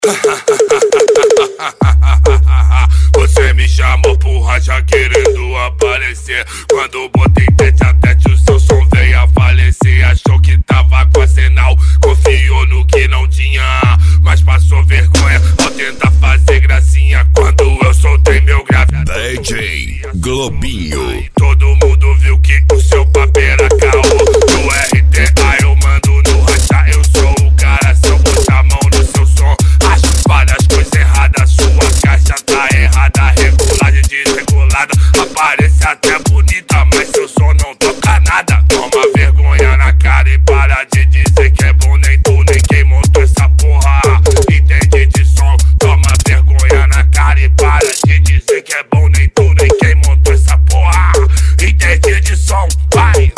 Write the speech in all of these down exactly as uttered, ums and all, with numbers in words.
Você me chamou porra já querendo aparecer. Quando botei tete a tete o seu som veio a falecer. Achou que tava com a sinal, confiou no que não tinha, mas passou vergonha ao tentar fazer gracinha. Quando eu soltei meu grave D J Globinho, todo mundo viu que o seu papel era caô. No R T A eu mando no racha, eu sou o cara. Se eu botar a mão no seu som, acho várias coisas erradas. Sua caixa tá errada, regulagem desregulada. Aparece até bonita, mas seu som não toca nada. Toma vergonha na cara e para de dizer que é bom. Nem tu, nem quem montou essa porra entende de som. Toma vergonha na cara e para de dizer que é bom. Nem tu, nem quem montou essa porra entende de som. Vai!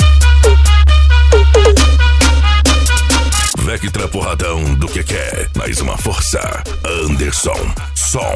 Vectra porradão do que quer. Mais uma força, Anderson Som.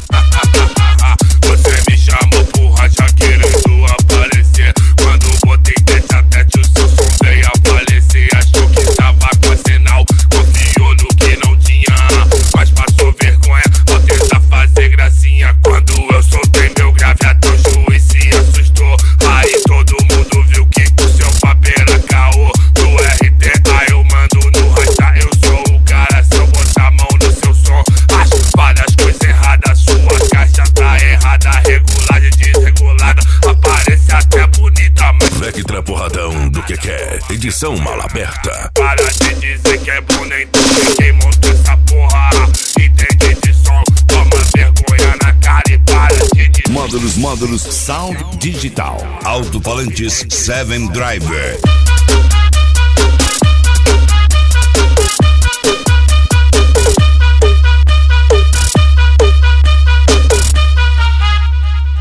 Você me chamou porra já querendo aparecer. Quando botei tete a tete o seu som veio a falecer. Achou que tava com sinal, confiou no que não tinha, mas passou vergonha ao tentar fazer gracinha. Quando eu soltei meu grave até o juiz se assustou. Aí todo mundo viu que o seu papel era caô. No R T A eu mando no racha, eu sou o cara. Se eu botar a mão no seu som, acho várias coisas erradas. Sua caixa tá errada, regulagem desregulada. Aparece até bonita, mas Vectra porradão do que quer. Edição mala aberta. para de dizer que é bom. Nem tu, nem quem montou essa porra entende de som. Toma vergonha na cara e para de dizer. Módulos, módulos, Sound Digital. Alto-falantes Seven Driver.